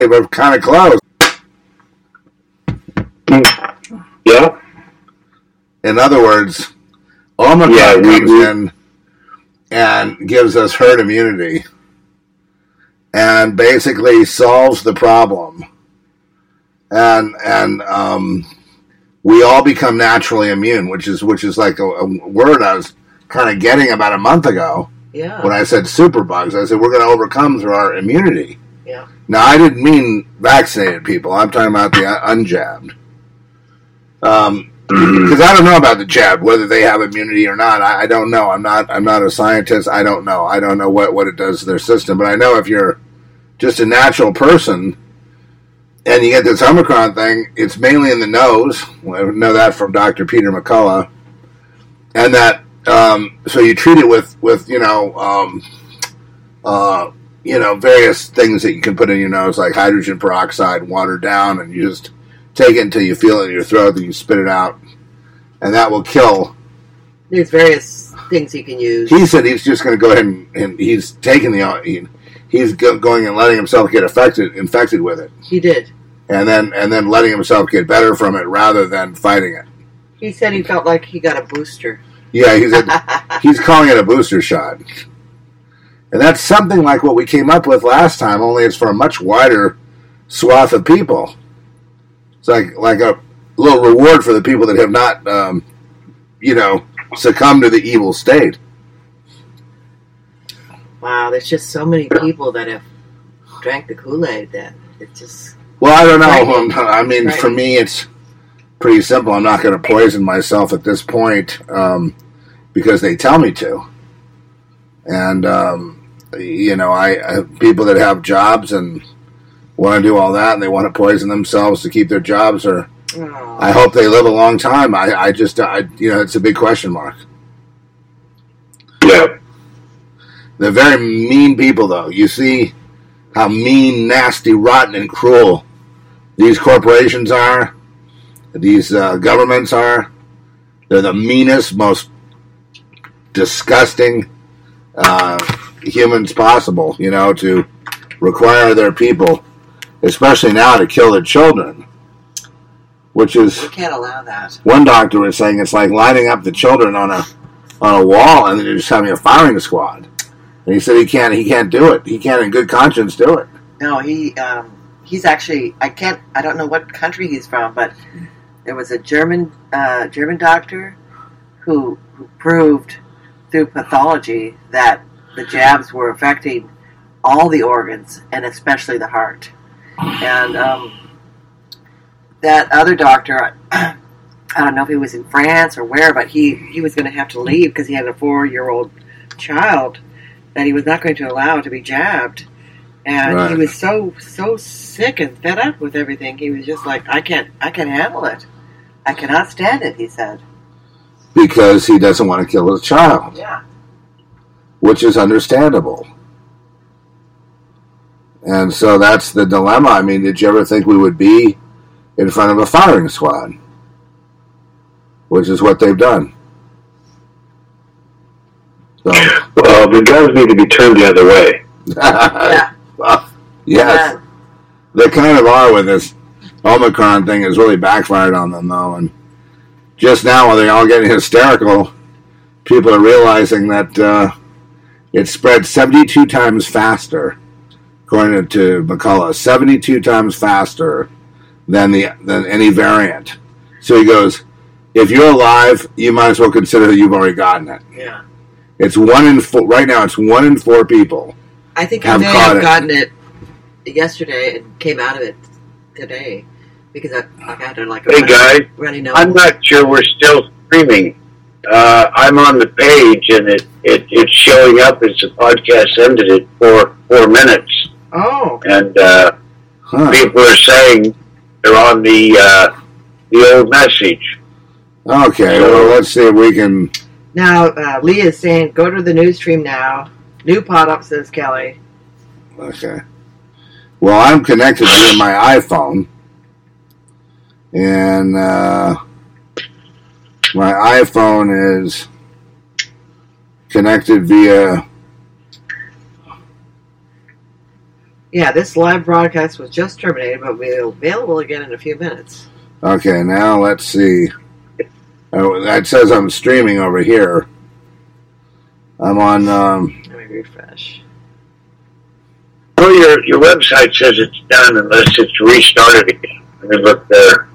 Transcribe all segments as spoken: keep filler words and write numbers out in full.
were kind of close. Yeah. In other words, Omicron yeah, we, comes we, in and gives us herd immunity and basically solves the problem. And and um, we all become naturally immune, which is which is like a, a word I was kind of getting about a month ago. Yeah. When I said superbugs, I said we're going to overcome through our immunity. Yeah. Now, I didn't mean vaccinated people. I'm talking about the unjabbed. Um, because I don't know about the jab, whether they have immunity or not. I, I don't know. I'm not. I'm not a scientist. I don't know. I don't know what, what it does to their system. But I know if you're just a natural person and you get this Omicron thing, it's mainly in the nose. I know that from Doctor Peter McCullough, and that. Um, so you treat it with, with you know, um, uh, you know, various things that you can put in your nose, like hydrogen peroxide, watered down, and you just take it until you feel it in your throat, then you spit it out, and that will kill. There's various things you can use. He said he's just going to go ahead and, and he's taking the he, he's go, going and letting himself get affected infected with it. He did, and then and then letting himself get better from it rather than fighting it. He said he felt like he got a booster. Yeah, he's a, he's calling it a booster shot. And that's something like what we came up with last time, only it's for a much wider swath of people. It's like like a little reward for the people that have not, um, you know, succumbed to the evil state. Wow, there's just so many people that have drank the Kool-Aid that it's just... Well, I don't know. I mean, for me, it's pretty simple. I'm not going to poison myself at this point um, because they tell me to. And, um, you know, I, I people that have jobs and want to do all that and they want to poison themselves to keep their jobs, or oh. I hope they live a long time. I, I just, I, you know, it's a big question mark. Yeah. They're very mean people, though. You see how mean, nasty, rotten, and cruel these corporations are. These uh, governments are. They're the meanest, most disgusting uh, humans possible, you know, to require their people, especially now, to kill their children. Which is... We can't allow that. One doctor was saying it's like lining up the children on a on a wall and then just having a firing squad. And he said he can't he can't do it. He can't in good conscience do it. No, he um, he's actually... I can't... I don't know what country he's from, but... There was a German uh, German doctor who, who proved through pathology that the jabs were affecting all the organs and especially the heart. And um, that other doctor, I don't know if he was in France or where, but he, he was going to have to leave because he had a four-year-old child that he was not going to allow to be jabbed. And right. He was so so sick and fed up with everything. He was just like, I can't I can't handle it. I cannot stand it, he said. Because he doesn't want to kill his child. Yeah. Which is understandable. And so that's the dilemma. I mean, did you ever think we would be in front of a firing squad? Which is what they've done. So. Well, the guns need to be turned the other way. Yeah. Well, yes. Yeah. They kind of are with this Omicron thing. Has really backfired on them, though. And just now, while they're all getting hysterical, people are realizing that uh, it spread seventy-two times faster, according to McCullough, seventy-two times faster than the than any variant. So he goes, if you're alive, you might as well consider that you've already gotten it. Yeah. It's one in four. Right now, it's one in four people. I think I may have gotten it yesterday and came out of it today because I, I had like a hey runny, guys, runny nose. I'm not sure we're still streaming. Uh, I'm on the page and it, it it's showing up as the podcast ended at four four minutes. Oh, and uh, huh. People are saying they're on the uh, the old message. Okay, so, well, let's see if we can. Now, uh, Lee is saying, "Go to the news stream now." New pot up, says Kelly. Okay. Well, I'm connected via my iPhone. And uh, my iPhone is connected via Yeah, this live broadcast was just terminated, but will be available again in a few minutes. Okay, now let's see. Oh, that says I'm streaming over here. I'm on. Um, Let me refresh. Oh, your your website says it's done unless it's restarted again. Let me look there.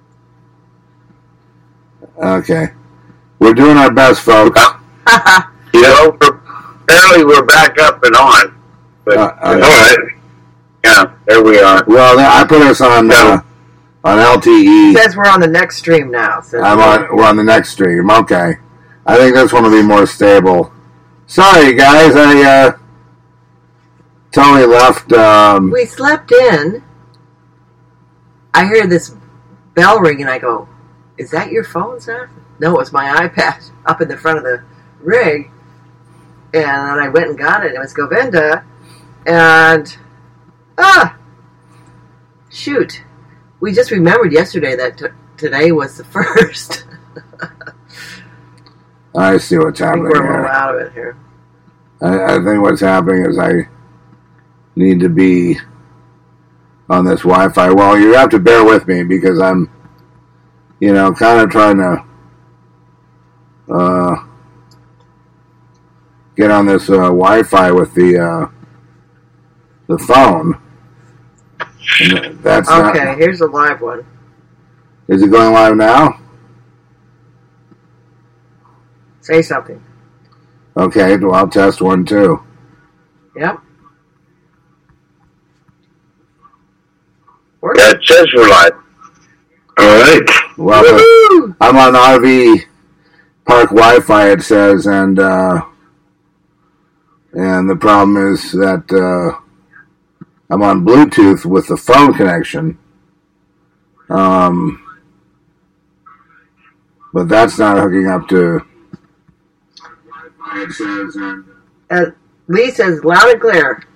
okay, we're doing our best, folks. You know, apparently we're back up and on. But Uh, uh, all right, yeah, there we are. Well, I put us on uh, on L T E. It says we're on the next stream now. So I'm on. We're on the next stream. Okay, I think this one will be more stable. Sorry, guys, I uh, totally left. Um, We slept in. I hear this bell ring, and I go, "Is that your phone, Seth?" No, it was my iPad up in the front of the rig. And then I went and got it, and it was Govinda. And, ah, shoot. We just remembered yesterday that t- today was the first. I see what's I think happening we're a little here. out of it here. I, I think what's happening is I need to be on this Wi-Fi. Well, you have to bear with me because I'm, you know, kind of trying to uh, get on this uh, Wi-Fi with the uh, the phone. And that's Okay, not, here's a live one. is it going live now? Say something. Okay, well, I'll test one too. Yep. Yeah, it says we're live. All right. Well, the, I'm on R V Park Wi-Fi, it says, and uh, and the problem is that uh, I'm on Bluetooth with the phone connection, um, but that's not hooking up to. It says, Uh, Lee says loud and clear.